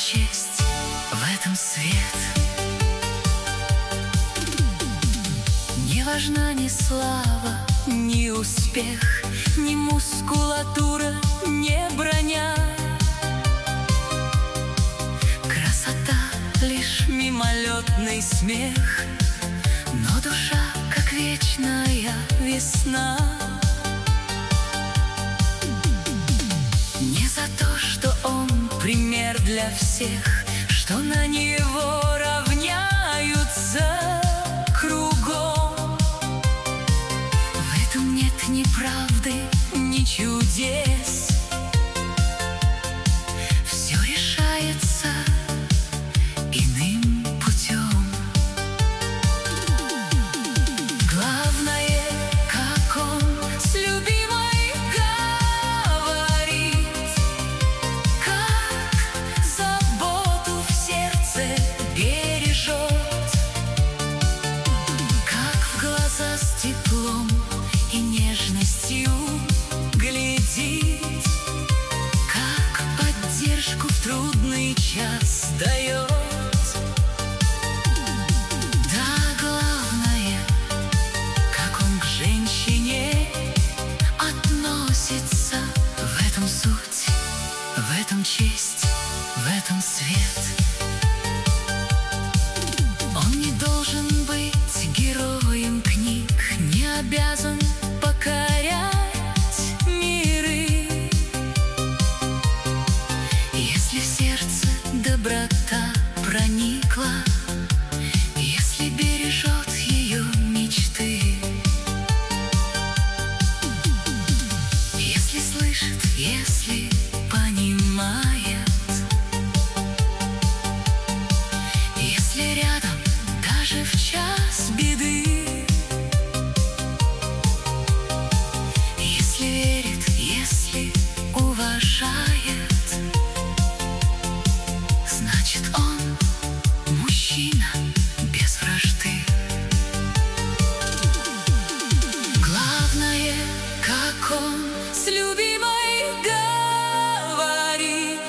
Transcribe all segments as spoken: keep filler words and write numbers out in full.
честь, в этом свет. Не важна ни слава, ни успех, ни мускулатура, ни броня. Красота — лишь мимолетный смех, но душа, как вечная весна. Не за то, что он пример для всех, что на него равняются кругом. В этом нет ни правды, ни чудес. Все решается иным путем. Главное, как он с любимой говорит, как заботу в сердце бережет, как в глаза с теплом и нежностью глядит, как поддержку в трудный час дает. Да, главное, как он к женщине относится. В этом суть, в этом честь, в этом свет. Он не должен быть героем книг, не обязан покорять миры. Если в сердце доброта проникла, если бережет ее мечты, если слышит, если понимает, если рядом даже в час беды, если верит, если уважает, значит, он мужчина без вражды. Главное, как он с любимой говорит,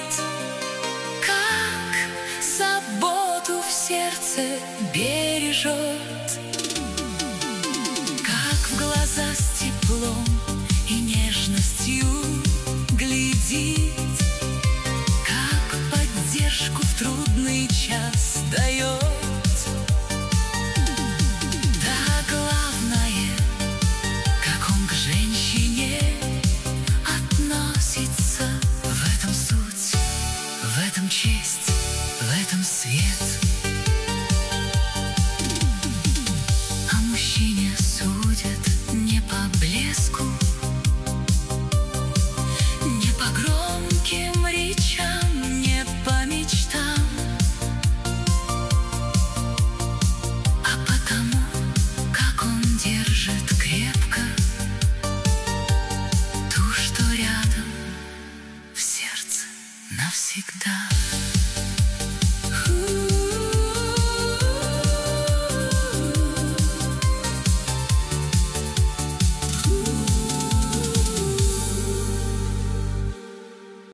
как заботу в сердце бережет, как в глаза с теплом и нежностью глядит, как поддержку в трудный час дает. Да, главное, как он к женщине относится. В этом суть, в этом честь, в этом свет. О мужчине судят не по блеску, не по громким речам, не по мечтам, а потому, как он держит крепко ту, что рядом в сердце навсегда.